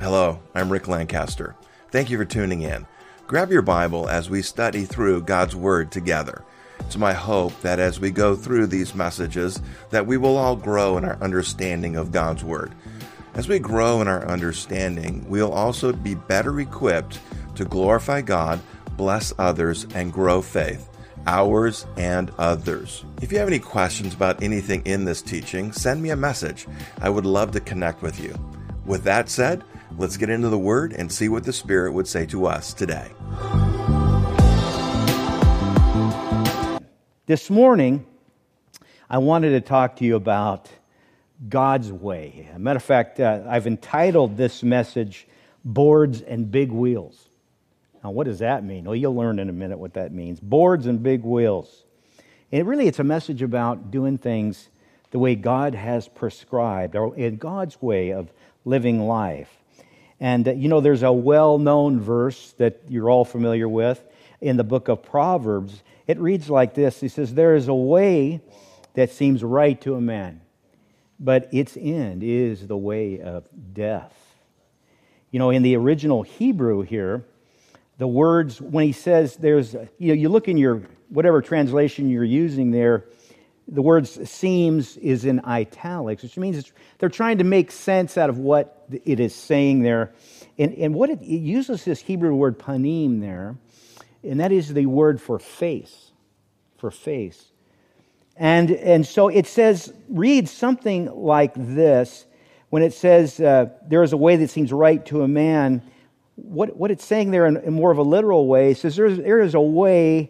Hello, I'm Rick Lancaster. Thank you for tuning in. Grab your Bible as we study through God's Word together. It's my hope that as we go through these messages, that we will all grow in our understanding of God's Word. As we grow in our understanding, we'll also be better equipped to glorify God, bless others, and grow faith, ours and others. If you have any questions about anything in this teaching, send me a message. I would love to connect with you. With that said, let's get into the Word and see what the Spirit would say to us today. This morning, I wanted to talk to you about God's way. As a matter of fact, I've entitled this message, Boards and Big Wheels. Now, what does that mean? Well, you'll learn in a minute what that means. Boards and big wheels. And really, it's a message about doing things the way God has prescribed, or in God's way of living life. And there's a well-known verse that you're all familiar with in the book of Proverbs. It reads like this. He says, "There is a way that seems right to a man, but its end is the way of death." In the original Hebrew here, the words, when he says there's, you look in your, whatever translation you're using there, the words seems is in italics, which means they're trying to make sense out of what it is saying there. And what it uses this Hebrew word panim there, and that is the word for face, And so it says, reads something like this, when it says, there is a way that seems right to a man. What it's saying there in more of a literal way, it says there is a way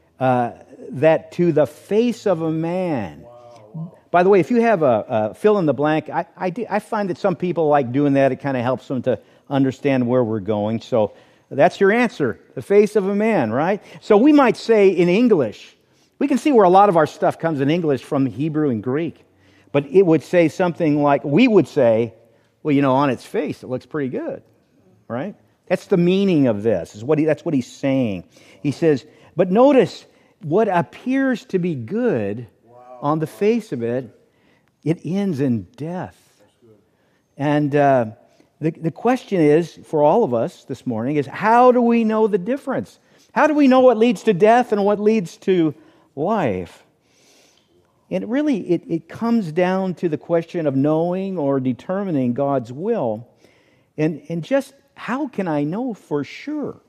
that to the face of a man. Wow. By the way, if you have a fill in the blank, I find that some people like doing that. It kind of helps them to understand where we're going. So that's your answer, the face of a man, right? So we might say in English, we can see where a lot of our stuff comes in English from Hebrew and Greek. But it would say something like, we would say, well, on its face, it looks pretty good, right? That's the meaning of this. That's what he's saying. He says, but notice what appears to be good on the face of it, it ends in death. And the question is, for all of us this morning, is how do we know the difference? How do we know what leads to death and what leads to life? And really, it comes down to the question of knowing or determining God's will. And just how can I know for sure?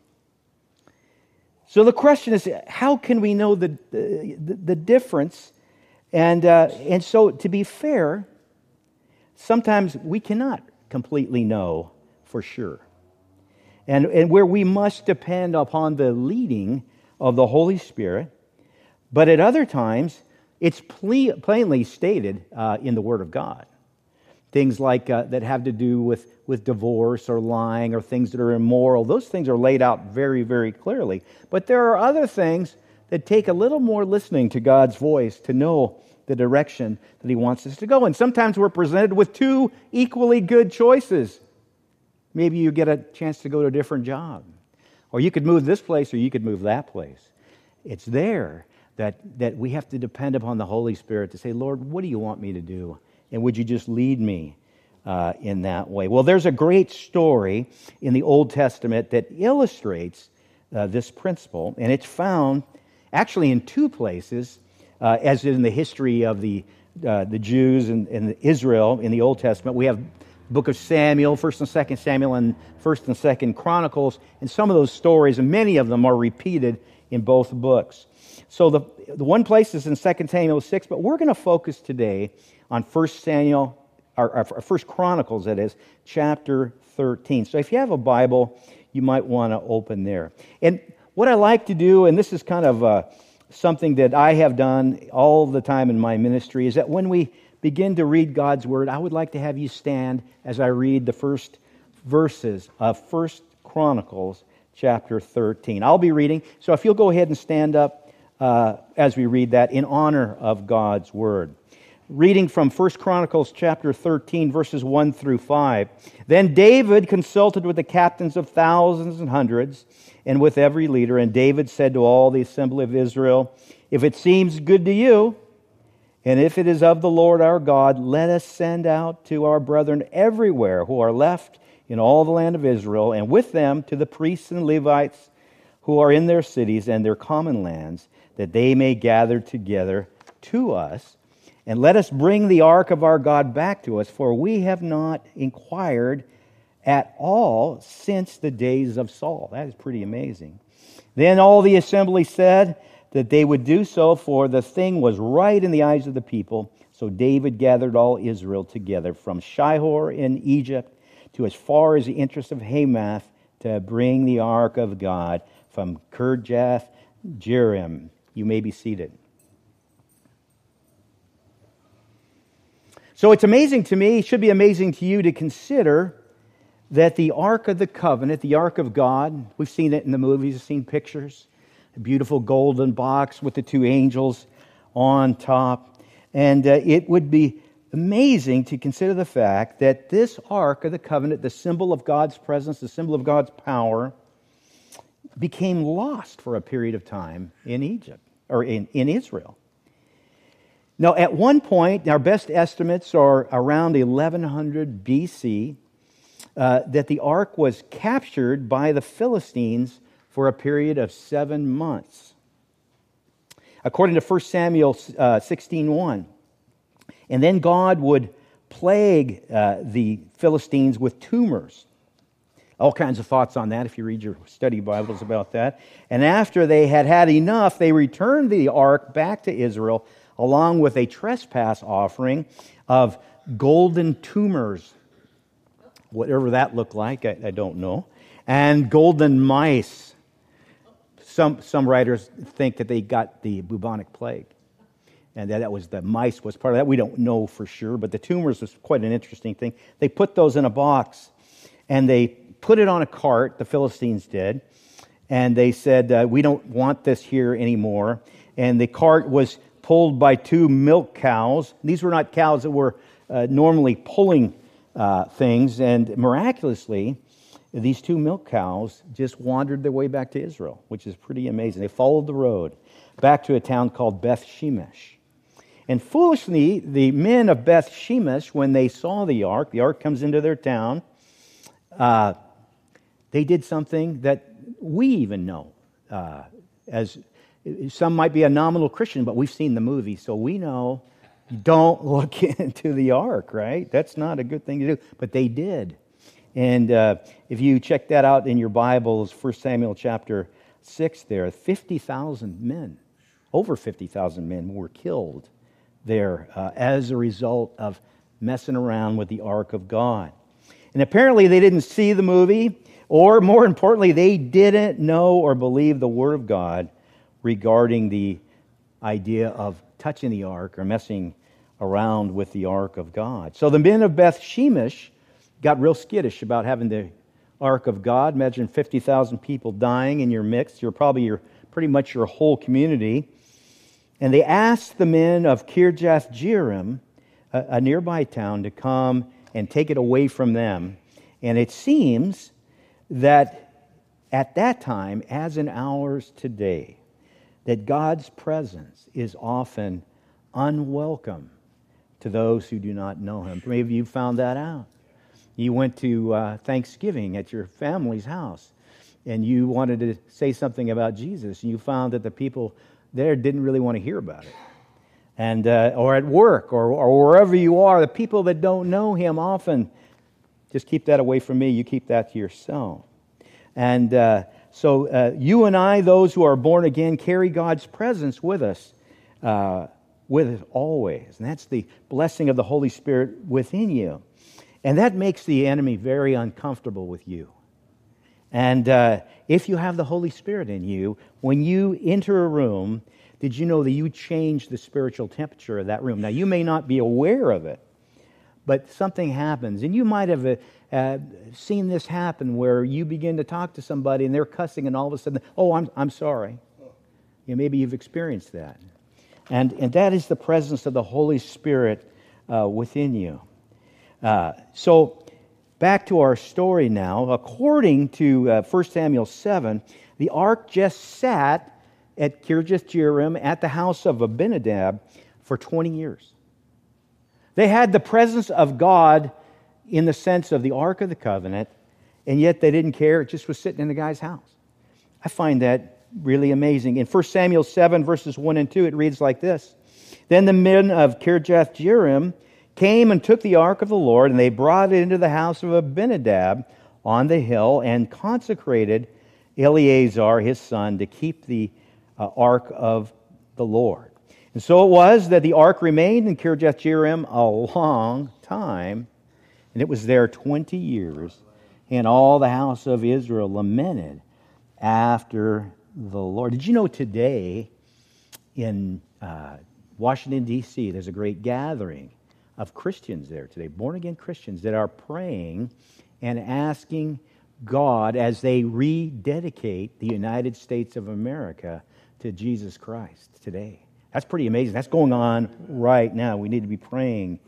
So the question is, how can we know the difference? And so, to be fair, sometimes we cannot completely know for sure. And where we must depend upon the leading of the Holy Spirit. But at other times, it's plainly stated in the Word of God. Things like that have to do with divorce or lying or things that are immoral. Those things are laid out very, very clearly. But there are other things that take a little more listening to God's voice to know the direction that He wants us to go. And sometimes we're presented with two equally good choices. Maybe you get a chance to go to a different job. Or you could move this place or you could move that place. It's there that we have to depend upon the Holy Spirit to say, Lord, what do you want me to do? And would you just lead me in that way? Well, there's a great story in the Old Testament that illustrates this principle, and it's found actually in two places, as in the history of the Jews and Israel in the Old Testament. We have the book of Samuel, 1st and 2nd Samuel, and 1st and 2nd Chronicles, and some of those stories, and many of them are repeated in both books. So the one place is in 2 Samuel 6, but we're going to focus today on 1 Chronicles, that is, chapter 13. So if you have a Bible, you might want to open there. And what I like to do, and this is kind of something that I have done all the time in my ministry, is that when we begin to read God's Word, I would like to have you stand as I read the first verses of 1 Chronicles chapter 13. I'll be reading, so if you'll go ahead and stand up as we read that in honor of God's Word. Reading from 1 Chronicles chapter 13, verses 1 through 5. Then David consulted with the captains of thousands and hundreds, and with every leader. And David said to all the assembly of Israel, "If it seems good to you, and if it is of the Lord our God, let us send out to our brethren everywhere who are left in all the land of Israel, and with them to the priests and Levites who are in their cities and their common lands, that they may gather together to us. And let us bring the ark of our God back to us, for we have not inquired at all since the days of Saul. That is pretty amazing. Then all the assembly said that they would do so, for the thing was right in the eyes of the people. So David gathered all Israel together from Shihor in Egypt to as far as the entrance of Hamath to bring the ark of God from Kirjath Jearim. You may be seated. So it's amazing to me, it should be amazing to you to consider that the Ark of the Covenant, the Ark of God, we've seen it in the movies, we've seen pictures, a beautiful golden box with the two angels on top. And it would be amazing to consider the fact that this Ark of the Covenant, the symbol of God's presence, the symbol of God's power, became lost for a period of time in Egypt, or in Israel. Now, at one point, our best estimates are around 1100 BC, that the ark was captured by the Philistines for a period of 7 months. According to 1 Samuel 16:1. And then God would plague the Philistines with tumors. All kinds of thoughts on that if you read your study Bibles about that. And after they had had enough, they returned the ark back to Israel along with a trespass offering of golden tumors. Whatever that looked like, I don't know. And golden mice. Some writers think that they got the bubonic plague. And that was the mice was part of that. We don't know for sure, but the tumors was quite an interesting thing. They put those in a box, and they put it on a cart, the Philistines did, and they said, we don't want this here anymore. And the cart was pulled by 2 milk cows. These were not cows that were normally pulling things, and miraculously, these 2 milk cows just wandered their way back to Israel, which is pretty amazing. They followed the road back to a town called Beth Shemesh. And foolishly, the men of Beth Shemesh, when they saw the ark comes into their town, they did something that we even know. As some might be a nominal Christian, but we've seen the movie, so we know, don't look into the ark, right? That's not a good thing to do. But they did. And if you check that out in your Bibles, 1 Samuel chapter 6 there, 50,000 men, over 50,000 men were killed there as a result of messing around with the ark of God. And apparently they didn't see the movie, or more importantly, they didn't know or believe the Word of God regarding the idea of touching the ark or messing around with the ark of God. So the men of Beth Shemesh got real skittish about having the ark of God. Imagine 50,000 people dying in your midst. You're pretty much your whole community. And they asked the men of Kirjath Jearim, a nearby town, to come and take it away from them. And it seems that at that time, as in ours today, that God's presence is often unwelcome to those who do not know Him. Maybe of you found that out. You went to Thanksgiving at your family's house, and you wanted to say something about Jesus, and you found that the people there didn't really want to hear about it. And or at work, or wherever you are, the people that don't know Him often just keep that away from me. You keep that to yourself. And so you and I, those who are born again, carry God's presence with us always. And that's the blessing of the Holy Spirit within you. And that makes the enemy very uncomfortable with you. And if you have the Holy Spirit in you, when you enter a room, did you know that you change the spiritual temperature of that room? Now, you may not be aware of it, but something happens. And you might have seen this happen where you begin to talk to somebody and they're cussing, and all of a sudden, oh, I'm sorry. Maybe you've experienced that. And that is the presence of the Holy Spirit within you. So back to our story now. According to 1 Samuel 7, the ark just sat at Kirjath Jearim at the house of Abinadab for 20 years. They had the presence of God in the sense of the Ark of the Covenant and yet they didn't care. It just was sitting in the guy's house. I find that really amazing. In 1 Samuel 7, verses 1 and 2, it reads like this. Then the men of Kirjath-jearim came and took the ark of the Lord, and they brought it into the house of Abinadab on the hill and consecrated Eleazar, his son, to keep the ark of the Lord. And so it was that the ark remained in Kirjath-jearim a long time, and it was there 20 years, and all the house of Israel lamented after the Lord. Did you know today in Washington, D.C., there's a great gathering of Christians there today, born-again Christians that are praying and asking God as they rededicate the United States of America to Jesus Christ today. That's pretty amazing. That's going on right now. We need to be praying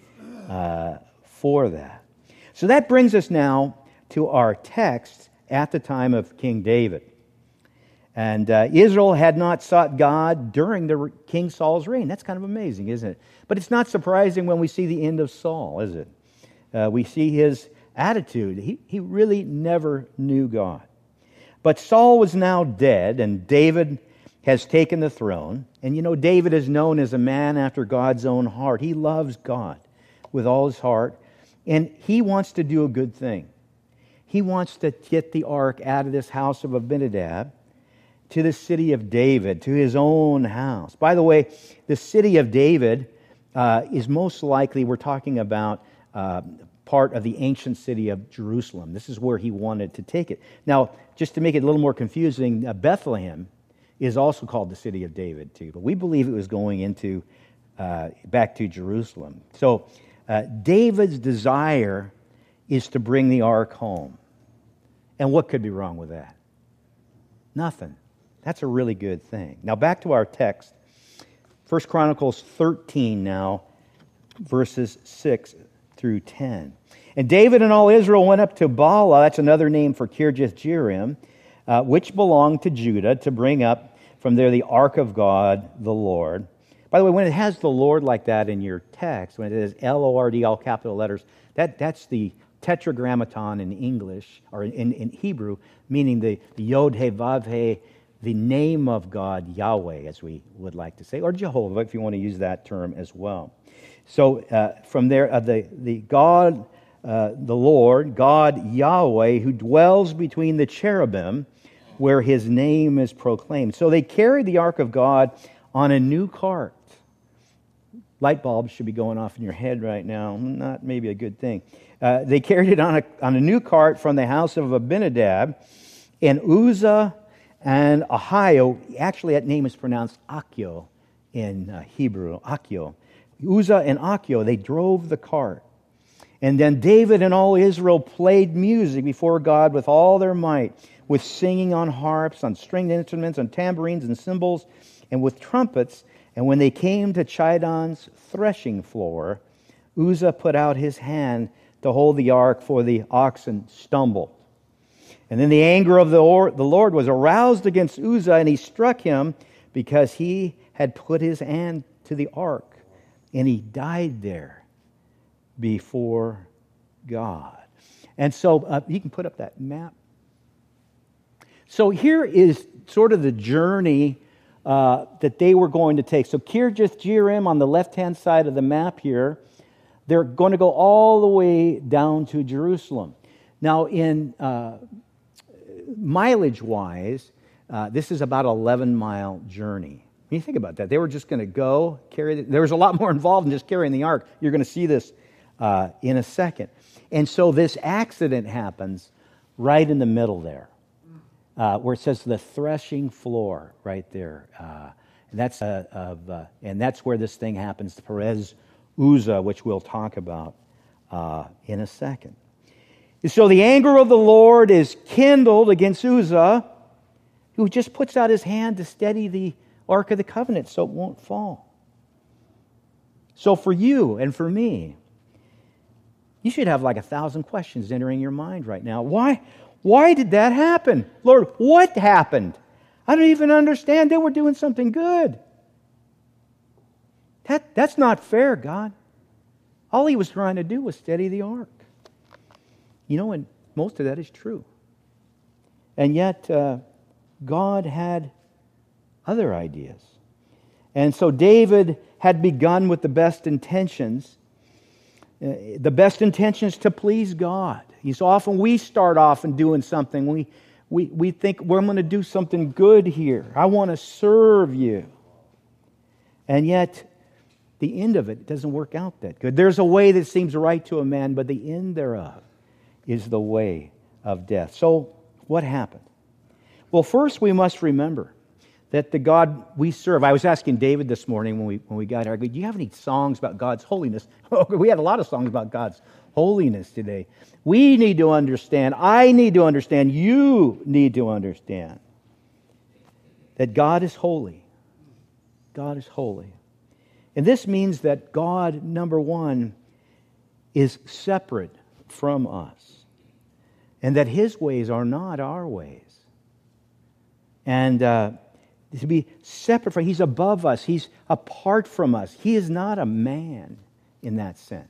for that. So that brings us now to our text at the time of King David. And Israel had not sought God during the King Saul's reign. That's kind of amazing, isn't it? But it's not surprising when we see the end of Saul, is it? We see his attitude. He really never knew God. But Saul was now dead, and David has taken the throne. And you know, David is known as a man after God's own heart. He loves God with all his heart, and he wants to do a good thing. He wants to get the ark out of this house of Abinadab to the city of David, to his own house. By the way, the city of David is most likely, we're talking about part of the ancient city of Jerusalem. This is where he wanted to take it. Now, just to make it a little more confusing, Bethlehem is also called the city of David too, but we believe it was going into back to Jerusalem. So David's desire is to bring the ark home. And what could be wrong with that? Nothing. That's a really good thing. Now back to our text. 1 Chronicles 13 now, verses 6 through 10. And David and all Israel went up to Baalah, that's another name for Kirjath-jearim, which belonged to Judah, to bring up from there the ark of God, the Lord. By the way, when it has the Lord like that in your text, when it says L-O-R-D, all capital letters, that's the tetragrammaton in English, or in Hebrew, meaning the Yod He Vav He, the name of God, Yahweh, as we would like to say, or Jehovah, if you want to use that term as well. So from there, the God, the Lord, God Yahweh, who dwells between the cherubim, where his name is proclaimed. So they carried the ark of God on a new cart. Light bulbs should be going off in your head right now. Not maybe a good thing. They carried it on a new cart from the house of Abinadab, and Uzzah and Ahio. Actually, that name is pronounced Achio in Hebrew. Achio. Uzzah and Achio, they drove the cart. And then David and all Israel played music before God with all their might, with singing on harps, on stringed instruments, on tambourines and cymbals, and with trumpets. And when they came to Chidon's threshing floor, Uzzah put out his hand to hold the ark, for the oxen stumbled. And then the anger of the Lord was aroused against Uzzah, and he struck him because he had put his hand to the ark, and he died there before God. And so you can put up that map. So here is sort of the journey that they were going to take. So Kirjath-jearim on the left-hand side of the map here, they're going to go all the way down to Jerusalem. Now, in mileage-wise, this is about an 11-mile journey. When you think about that, they were just going to go carry. There was a lot more involved in just carrying the ark. You're going to see this in a second. And so this accident happens right in the middle there, where it says the threshing floor right there. And that's where this thing happens, to Perez Uzzah, which we'll talk about in a second. So the anger of the Lord is kindled against Uzzah, who just puts out his hand to steady the Ark of the Covenant so it won't fall. So for you and for me, you should have like 1,000 questions entering your mind right now. Why did that happen? Lord, what happened? I don't even understand. They were doing something good. That's not fair, God. All he was trying to do was steady the ark. You know, and most of that is true. And yet, God had other ideas. And so David had begun with the best intentions. The best intentions to please God. So often we start off in doing something. We think, well, I'm going to do something good here. I want to serve you. And yet, the end of it doesn't work out that good. There's a way that seems right to a man, but the end thereof is the way of death. So, what happened? Well, first we must remember that the God we serve. I was asking David this morning when we got here, I go, do you have any songs about God's holiness? We had a lot of songs about God's holiness today. We need to understand, I need to understand, you need to understand that God is holy. God is holy. And this means that God, number one, is separate from us. And that His ways are not our ways. And to be separate from, He's above us. He's apart from us. He is not a man in that sense.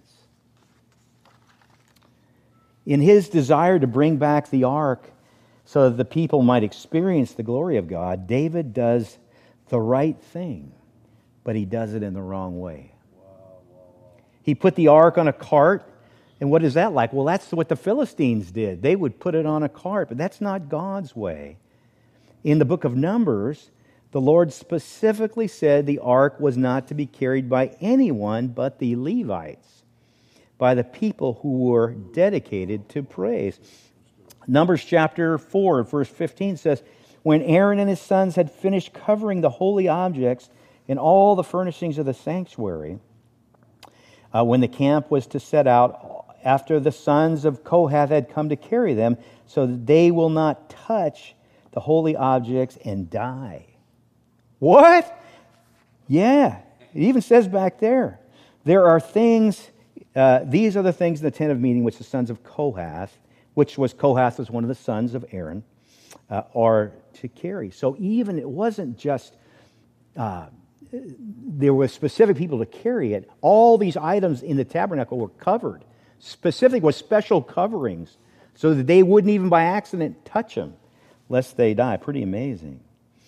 In His desire to bring back the ark so that the people might experience the glory of God, David does the right thing, but he does it in the wrong way. He put the ark on a cart, and what is that like? Well, that's what the Philistines did. They would put it on a cart, but that's not God's way. In the book of Numbers, the Lord specifically said the ark was not to be carried by anyone but the Levites, by the people who were dedicated to praise. Numbers chapter 4, verse 15 says, when Aaron and his sons had finished covering the holy objects and all the furnishings of the sanctuary, when the camp was to set out, after the sons of Kohath had come to carry them, so that they will not touch the holy objects and die. What? Yeah, it even says back there, there are things, these are the things in the tent of meeting which the sons of Kohath, Kohath was one of the sons of Aaron, are to carry. So even it wasn't just, there were specific people to carry it. All these items in the tabernacle were covered, specific with special coverings, so that they wouldn't even by accident touch them, lest they die. Pretty amazing.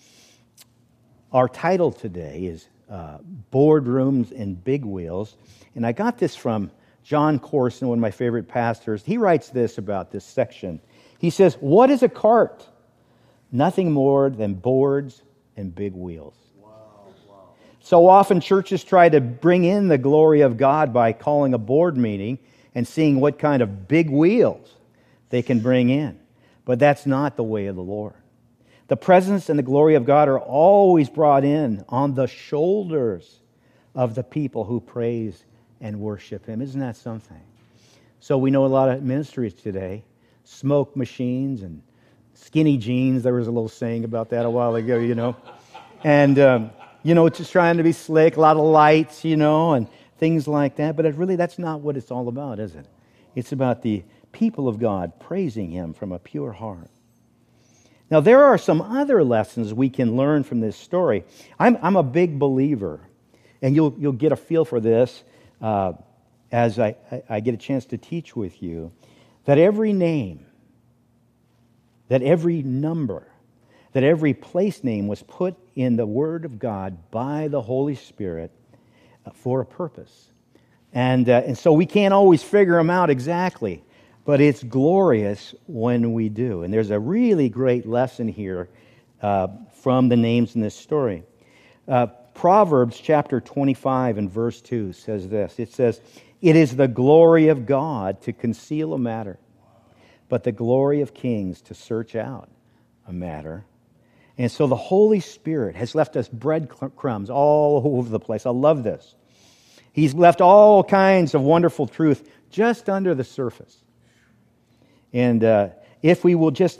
Our title today is Boardrooms and Big Wheels. And I got this from John Corson, one of my favorite pastors. He writes this about this section. He says, what is a cart? Nothing more than boards and big wheels. Wow. So often churches try to bring in the glory of God by calling a board meeting and seeing what kind of big wheels they can bring in. But that's not the way of the Lord. The presence and the glory of God are always brought in on the shoulders of the people who praise and worship Him. Isn't that something? So we know a lot of ministries today, smoke machines and skinny jeans. There was a little saying about that a while ago, And, just trying to be slick, a lot of lights, and things like that. But that's not what it's all about, is it? It's about the people of God praising Him from a pure heart. Now, there are some other lessons we can learn from this story. I'm a big believer, and you'll get a feel for this as I get a chance to teach with you, that every name, that every number, that every place name was put in the Word of God by the Holy Spirit for a purpose. And so we can't always figure them out exactly, but it's glorious when we do. And there's a really great lesson here from the names in this story. Proverbs chapter 25 and verse 2 says this. It says, it is the glory of God to conceal a matter, but the glory of kings to search out a matter. And so the Holy Spirit has left us breadcrumbs all over the place. I love this. He's left all kinds of wonderful truth just under the surface. And if we will just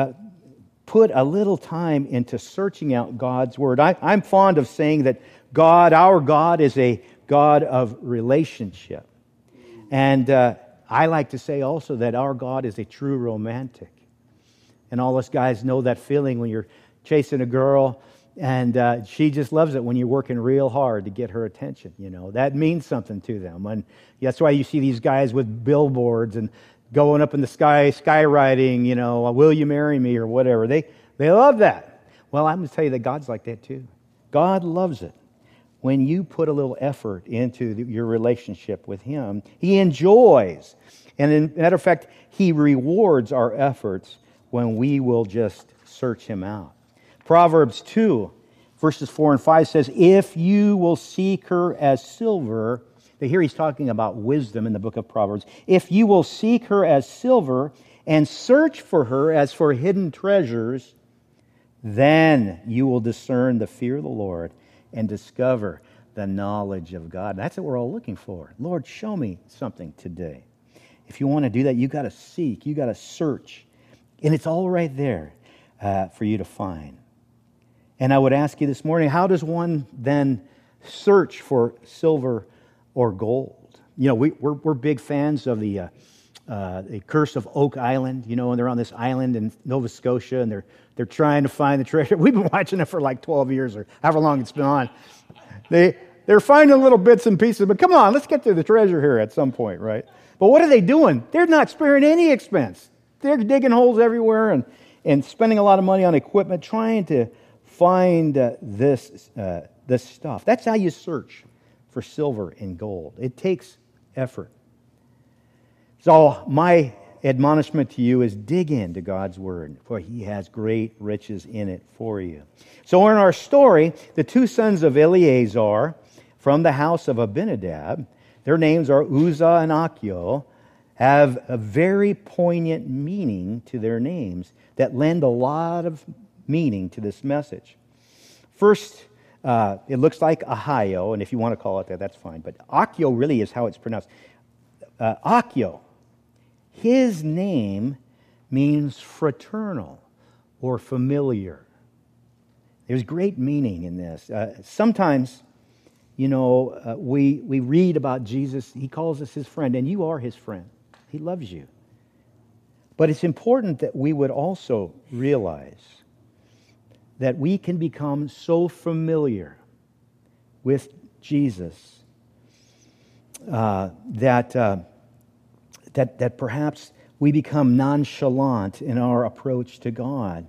put a little time into searching out God's Word. I'm fond of saying that our God is a God of relationship. And I like to say also that our God is a true romantic. And all us guys know that feeling when you're chasing a girl and she just loves it when you're working real hard to get her attention. That means something to them. And that's why you see these guys with billboards and going up in the sky, skywriting, will you marry me or whatever. They love that. Well, I'm going to tell you that God's like that too. God loves it. When you put a little effort into your relationship with Him, He enjoys. And in matter of fact, He rewards our efforts when we will just search Him out. Proverbs 2, verses 4 and 5 says, if you will seek her as silver, here he's talking about wisdom in the book of Proverbs. If you will seek her as silver and search for her as for hidden treasures, then you will discern the fear of the Lord and discover the knowledge of God. That's what we're all looking for. Lord, show me something today. If you want to do that, you've got to seek, you've got to search. And it's all right there for you to find. And I would ask you this morning, how does one then search for silver or gold? We're big fans of the Curse of Oak Island, and they're on this island in Nova Scotia, and they're trying to find the treasure. We've been watching it for like 12 years or however long it's been on. They're finding little bits and pieces, but come on, let's get to the treasure here at some point, right? But what are they doing? They're not sparing any expense. They're digging holes everywhere and spending a lot of money on equipment trying to find this stuff. That's how you search for silver and gold. It takes effort. So my admonishment to you is dig into God's Word, for He has great riches in it for you. So in our story, the two sons of Eleazar from the house of Abinadab, their names are Uzzah and Achio, have a very poignant meaning to their names that lend a lot of meaning to this message. First, it looks like Ahio, and if you want to call it that, that's fine. But Achio really is how it's pronounced. Achio, his name means fraternal or familiar. There's great meaning in this. Sometimes, we read about Jesus. He calls us His friend, and you are His friend. He loves you. But it's important that we would also realize that we can become so familiar with Jesus that perhaps we become nonchalant in our approach to God,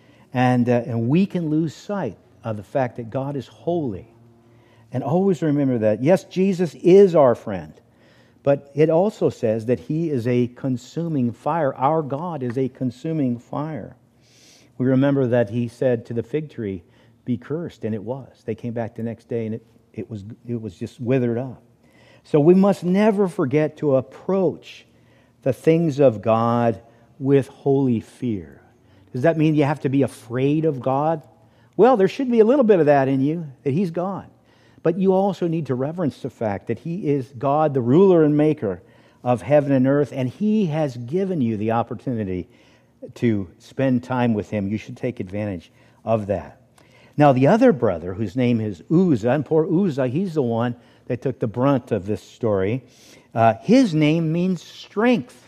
and we can lose sight of the fact that God is holy. And always remember that, yes, Jesus is our friend, but it also says that He is a consuming fire. Our God is a consuming fire. We remember that He said to the fig tree, be cursed, and it was. They came back the next day, and it was just withered up. So we must never forget to approach the things of God with holy fear. Does that mean you have to be afraid of God? Well, there should be a little bit of that in you, that He's God. But you also need to reverence the fact that He is God, the ruler and maker of heaven and earth, and He has given you the opportunity to spend time with Him. You should take advantage of that. Now, the other brother, whose name is Uzzah, and poor Uzzah, he's the one that took the brunt of this story. His name means strength.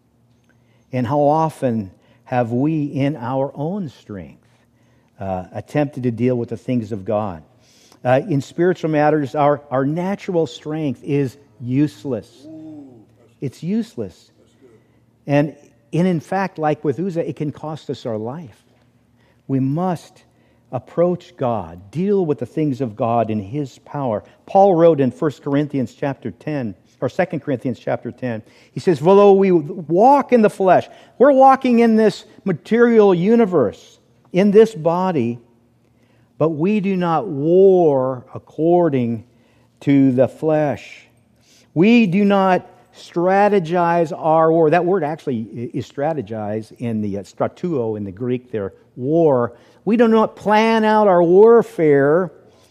And how often have we, in our own strength, attempted to deal with the things of God? In spiritual matters, our natural strength is useless. It's useless. And in fact, like with Uzzah, it can cost us our life. We must approach God, deal with the things of God in His power. Paul wrote in 1 Corinthians chapter 10, or 2 Corinthians chapter 10, he says, for though we walk in the flesh, we're walking in this material universe, in this body, but we do not war according to the flesh. We do not strategize our war. That word actually is strategize in the stratuo in the Greek there, war. We do not plan out our warfare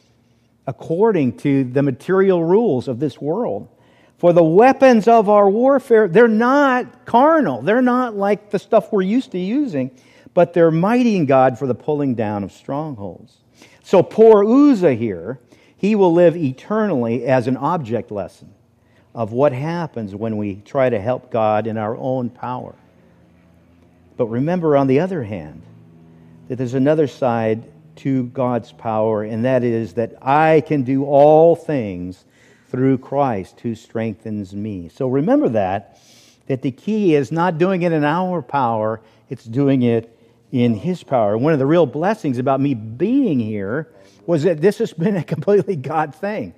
according to the material rules of this world. For the weapons of our warfare, they're not carnal. They're not like the stuff we're used to using, but they're mighty in God for the pulling down of strongholds. So poor Uzzah here, he will live eternally as an object lesson of what happens when we try to help God in our own power. But remember, on the other hand, that there's another side to God's power, and that is that I can do all things through Christ who strengthens me. So remember that that the key is not doing it in our power, it's doing it in His power. One of the real blessings about me being here was that this has been a completely God thing.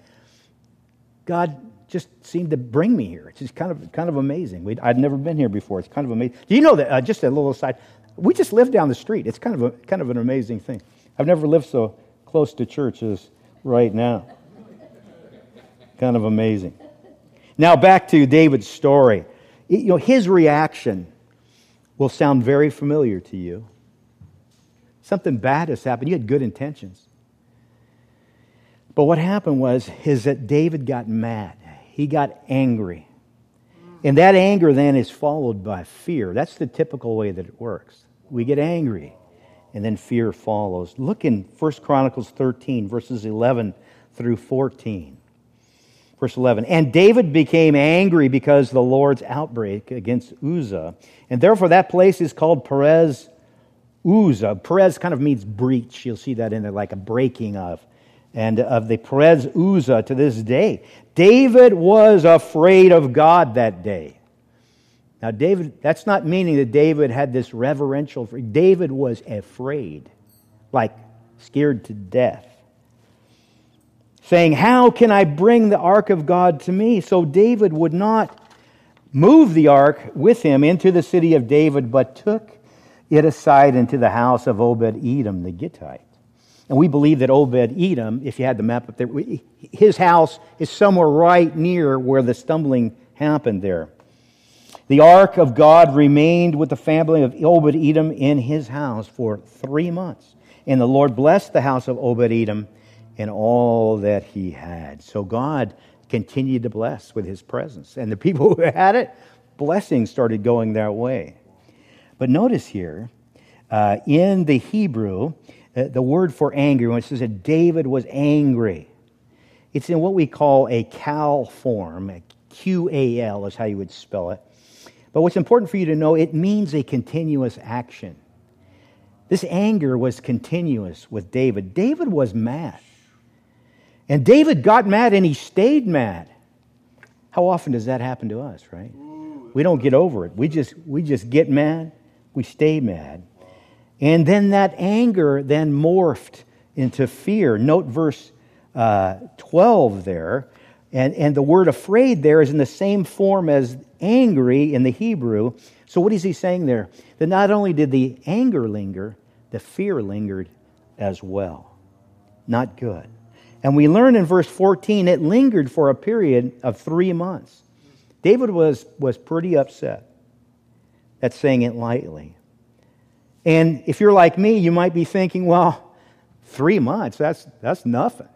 God just seemed to bring me here. It's just kind of amazing. I'd never been here before. It's kind of amazing. Do you know that, just a little aside, we just live down the street. It's kind of an amazing thing. I've never lived so close to church as right now. Kind of amazing. Now back to David's story. His reaction will sound very familiar to you. Something bad has happened. You had good intentions. But what happened is that David got mad. He got angry. And that anger then is followed by fear. That's the typical way that it works. We get angry, and then fear follows. Look in 1 Chronicles 13, verses 11 through 14. Verse 11, and David became angry because of the Lord's outbreak against Uzzah. And therefore that place is called Perez Uzzah. Perez kind of means breach. You'll see that in there, like a breaking of. And of the Perez Uzzah to this day. David was afraid of God that day. Now David, that's not meaning that David had this reverential, David was afraid, like scared to death. Saying, how can I bring the ark of God to me? So David would not move the ark with him into the city of David, but took it aside into the house of Obed-Edom the Gittite. And we believe that Obed-Edom, if you had the map up there, his house is somewhere right near where the stumbling happened there. The ark of God remained with the family of Obed-Edom in his house for 3 months. And the Lord blessed the house of Obed-Edom and all that he had. So God continued to bless with His presence. And the people who had it, blessings started going their way. But notice here, in the Hebrew, the word for angry, when it says that David was angry, it's in what we call a qal form. Q-A-L is how you would spell it. But what's important for you to know, it means a continuous action. This anger was continuous with David. David was mad. And David got mad and he stayed mad. How often does that happen to us, right? We don't get over it. We just get mad. We stay mad. And then that anger then morphed into fear. Note verse 12 there. And the word afraid there is in the same form as angry in the Hebrew. So what is he saying there? That not only did the anger linger, the fear lingered as well. Not good. And we learn in verse 14, it lingered for a period of 3 months. David was pretty upset. That's saying it lightly. And if you're like me, you might be thinking, well, 3 months, that's nothing.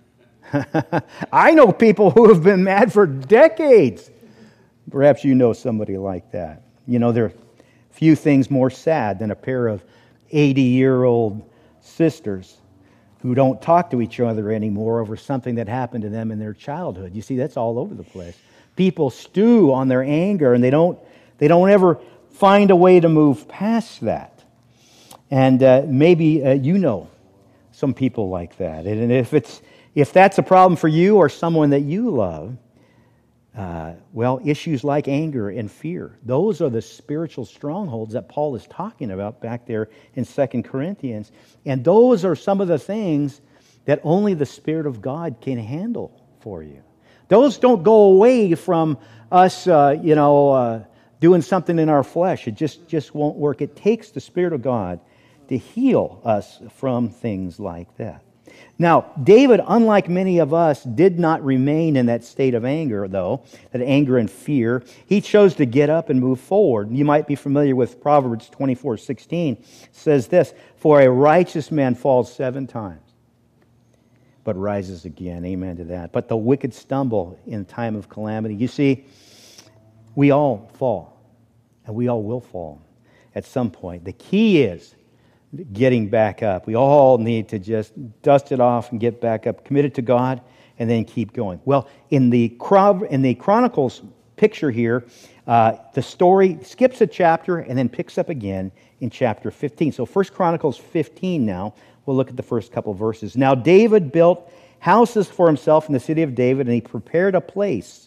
I know people who have been mad for decades. Perhaps you know somebody like that. You know, there are few things more sad than a pair of 80-year-old sisters who don't talk to each other anymore over something that happened to them in their childhood. You see, that's all over the place. People stew on their anger, and they don't ever find a way to move past that. And maybe you know some people like that. And if that's a problem for you or someone that you love, well, issues like anger and fear, those are the spiritual strongholds that Paul is talking about back there in 2 Corinthians. And those are some of the things that only the Spirit of God can handle for you. Those don't go away from us, doing something in our flesh. It just won't work. It takes the Spirit of God to heal us from things like that. Now, David, unlike many of us, did not remain in that state of anger, though, that anger and fear. He chose to get up and move forward. You might be familiar with Proverbs 24:16. It says this, for a righteous man falls 7 times, but rises again. Amen to that. But the wicked stumble in time of calamity. You see, we all fall, and we all will fall at some point. The key is getting back up. We all need to just dust it off and get back up, commit it to God, and then keep going. Well, in the Chronicles picture here, the story skips a chapter and then picks up again in chapter 15. So 1 Chronicles 15 now, we'll look at the first couple of verses. Now David built houses for himself in the city of David, and he prepared a place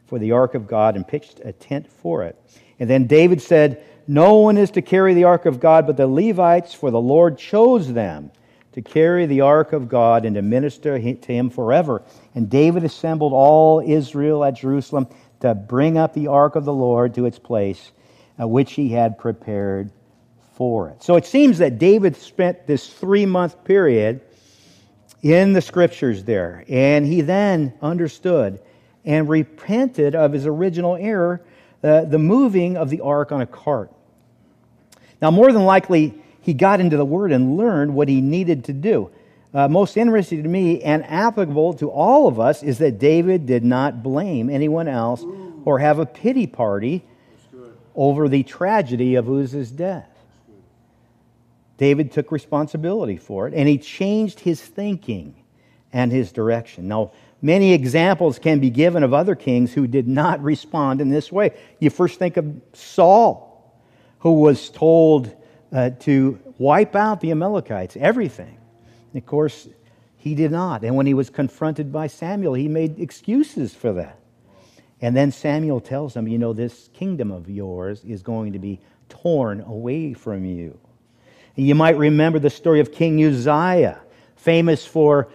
for the ark of God and pitched a tent for it. And then David said, no one is to carry the ark of God but the Levites, for the Lord chose them to carry the ark of God and to minister to him forever. And David assembled all Israel at Jerusalem to bring up the ark of the Lord to its place, which he had prepared for it. So it seems that David spent this 3-month period in the scriptures there, and he then understood and repented of his original error, the moving of the ark on a cart. Now, more than likely, he got into the Word and learned what he needed to do. Most interesting to me and applicable to all of us is that David did not blame anyone else or have a pity party over the tragedy of Uzzah's death. David took responsibility for it, and he changed his thinking and his direction. Now, many examples can be given of other kings who did not respond in this way. You first think of Saul, who was told to wipe out the Amalekites, everything. And of course, he did not. And when he was confronted by Samuel, he made excuses for that. And then Samuel tells him, this kingdom of yours is going to be torn away from you. And you might remember the story of King Uzziah, famous for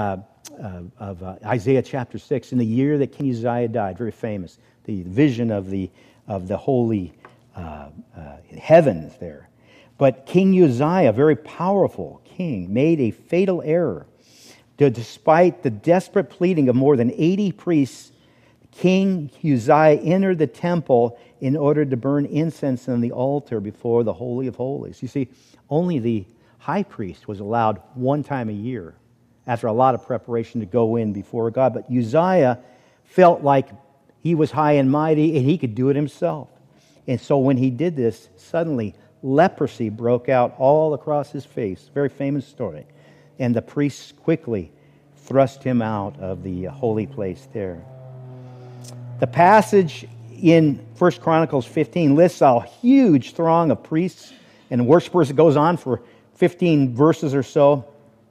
Isaiah chapter 6, in the year that King Uzziah died, very famous. The vision of the holy heavens there. But King Uzziah, a very powerful king, made a fatal error. Despite the desperate pleading of more than 80 priests, King Uzziah entered the temple in order to burn incense on the altar before the Holy of Holies. You see, only the high priest was allowed one time a year after a lot of preparation to go in before God. But Uzziah felt like he was high and mighty and he could do it himself. And so when he did this, suddenly leprosy broke out all across his face. Very famous story. And the priests quickly thrust him out of the holy place there. The passage in 1 Chronicles 15 lists a huge throng of priests and worshipers. It goes on for 15 verses or so,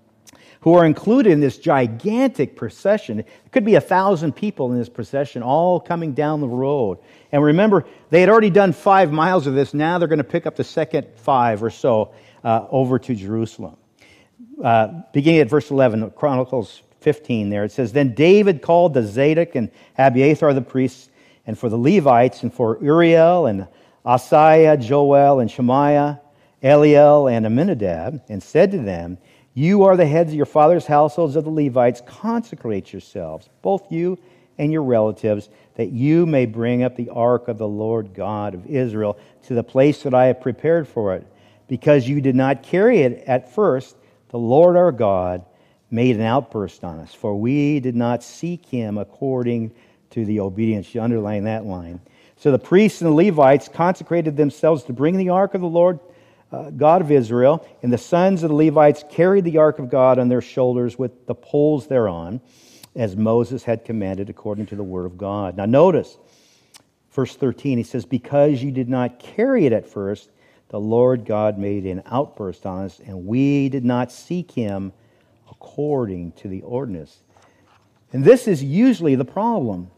who are included in this gigantic procession. It could be 1,000 people in this procession, all coming down the road. And remember, they had already done 5 miles of this. Now they're going to pick up the second 5 or so over to Jerusalem. Beginning at verse 11, Chronicles 15 there, it says, Then David called the Zadok and Abiathar the priests, and for the Levites, and for Uriel, and Asaiah, Joel, and Shemaiah, Eliel, and Aminadab, and said to them, You are the heads of your father's households of the Levites. Consecrate yourselves, both you and your relatives, that you may bring up the ark of the Lord God of Israel to the place that I have prepared for it. Because you did not carry it at first, the Lord our God made an outburst on us, for we did not seek him according to the obedience. You underline that line. So the priests and the Levites consecrated themselves to bring the ark of the Lord God of Israel, and the sons of the Levites carried the ark of God on their shoulders with the poles thereon, as Moses had commanded according to the word of God. Now notice, verse 13, he says, Because you did not carry it at first, the Lord God made an outburst on us, and we did not seek him according to the ordinance. And this is usually the problem,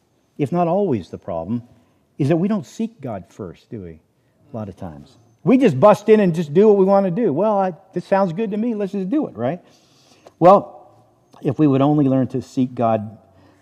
if not always the problem, is that we don't seek God first, do we? A lot of times. We just bust in and just do what we want to do. Well, this sounds good to me. Let's just do it, right? Well, if we would only learn to seek God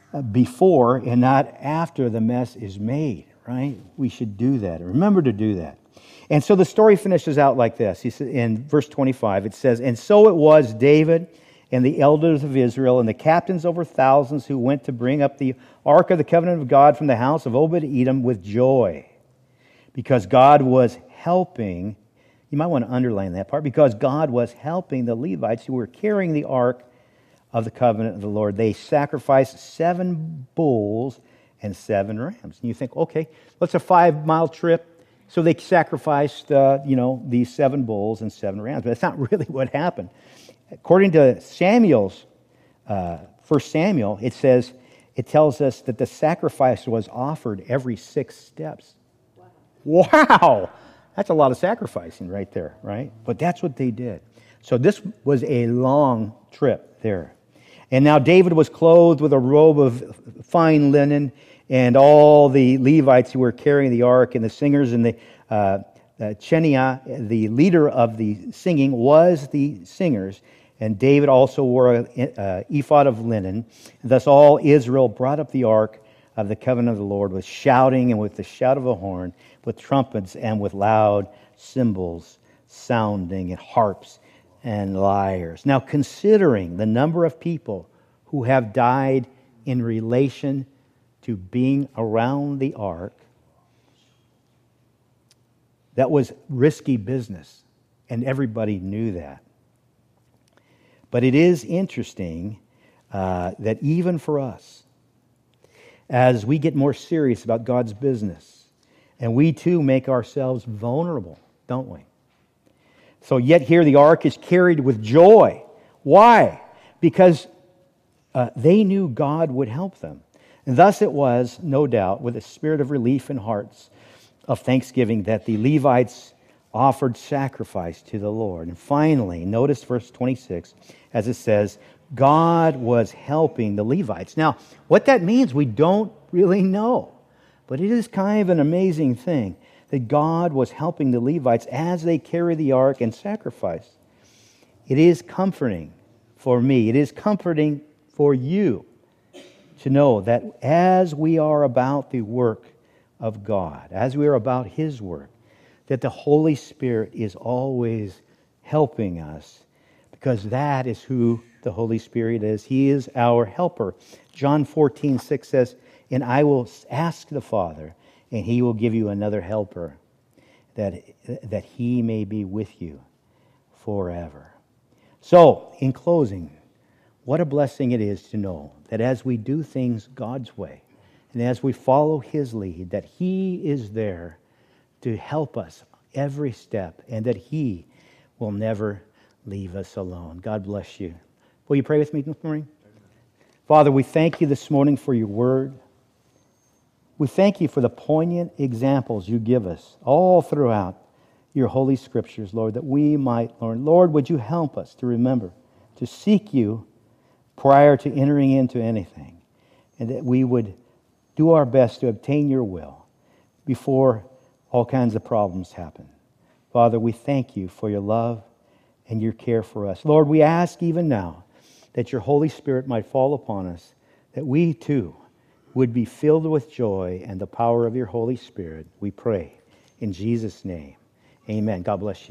before and not after the mess is made, right? We should do that. Remember to do that. And so the story finishes out like this. He said, in verse 25, it says, And so it was David and the elders of Israel and the captains over thousands who went to bring up the ark of the covenant of God from the house of Obed-Edom with joy, because God was helping. You might want to underline that part, because God was helping the Levites who were carrying the ark of the covenant of the Lord. They sacrificed 7 bulls and 7 rams. And you think, okay, what's a 5-mile trip? So they sacrificed, these 7 bulls and 7 rams. But that's not really what happened. According to Samuel's, 1 Samuel, it tells us that the sacrifice was offered every 6 steps. Wow! That's a lot of sacrificing right there, right? But that's what they did. So this was a long trip there. And now David was clothed with a robe of fine linen, And all the Levites who were carrying the ark and the singers and the Cheniah, the leader of the singing, was the singers. And David also wore an ephod of linen. And thus all Israel brought up the ark of the covenant of the Lord with shouting and with the shout of a horn, with trumpets and with loud cymbals sounding and harps and lyres. Now, considering the number of people who have died in relation to being around the ark, that was risky business, and everybody knew that. But it is interesting that even for us, as we get more serious about God's business, and we too make ourselves vulnerable, don't we? So yet here the ark is carried with joy. Why? Because they knew God would help them. And thus it was, no doubt, with a spirit of relief in hearts of thanksgiving that the Levites offered sacrifice to the Lord. And finally, notice verse 26, as it says, God was helping the Levites. Now, what that means, we don't really know. But it is kind of an amazing thing that God was helping the Levites as they carry the ark and sacrifice. It is comforting for me. It is comforting for you to know that as we are about the work of God, as we are about His work, that the Holy Spirit is always helping us, because that is who the Holy Spirit is. He is our helper. John 14:6 says, "And I will ask the Father, and He will give you another helper, that He may be with you forever." So, in closing, what a blessing it is to know that as we do things God's way, and as we follow His lead, that He is there to help us every step, and that He will never leave us alone. God bless you. Will you pray with me this morning? Father, we thank You this morning for Your word. We thank You for the poignant examples You give us all throughout Your holy scriptures, Lord, that we might learn. Lord, would You help us to remember to seek You prior to entering into anything, and that we would do our best to obtain Your will before all kinds of problems happen. Father, we thank You for Your love and Your care for us. Lord, we ask even now that Your Holy Spirit might fall upon us, that we too would be filled with joy and the power of Your Holy Spirit. We pray in Jesus' name. Amen. God bless you.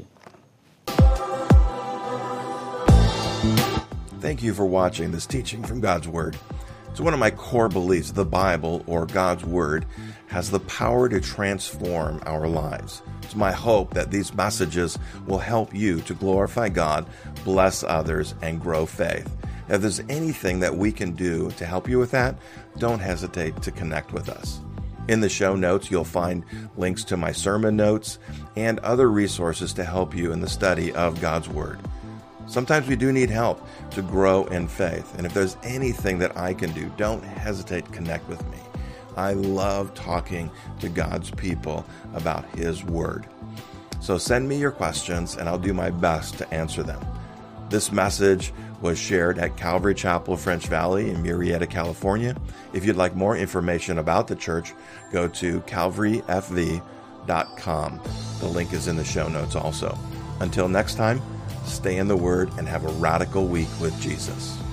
Thank you for watching this teaching from God's Word. It's one of my core beliefs. The Bible, or God's Word, has the power to transform our lives. It's my hope that these messages will help you to glorify God, bless others, and grow faith. If there's anything that we can do to help you with that, don't hesitate to connect with us. In the show notes, you'll find links to my sermon notes and other resources to help you in the study of God's Word. Sometimes we do need help to grow in faith. And if there's anything that I can do, don't hesitate to connect with me. I love talking to God's people about His Word. So send me your questions and I'll do my best to answer them. This message was shared at Calvary Chapel, French Valley in Murrieta, California. If you'd like more information about the church, go to calvaryfv.com. The link is in the show notes also. Until next time, stay in the Word and have a radical week with Jesus.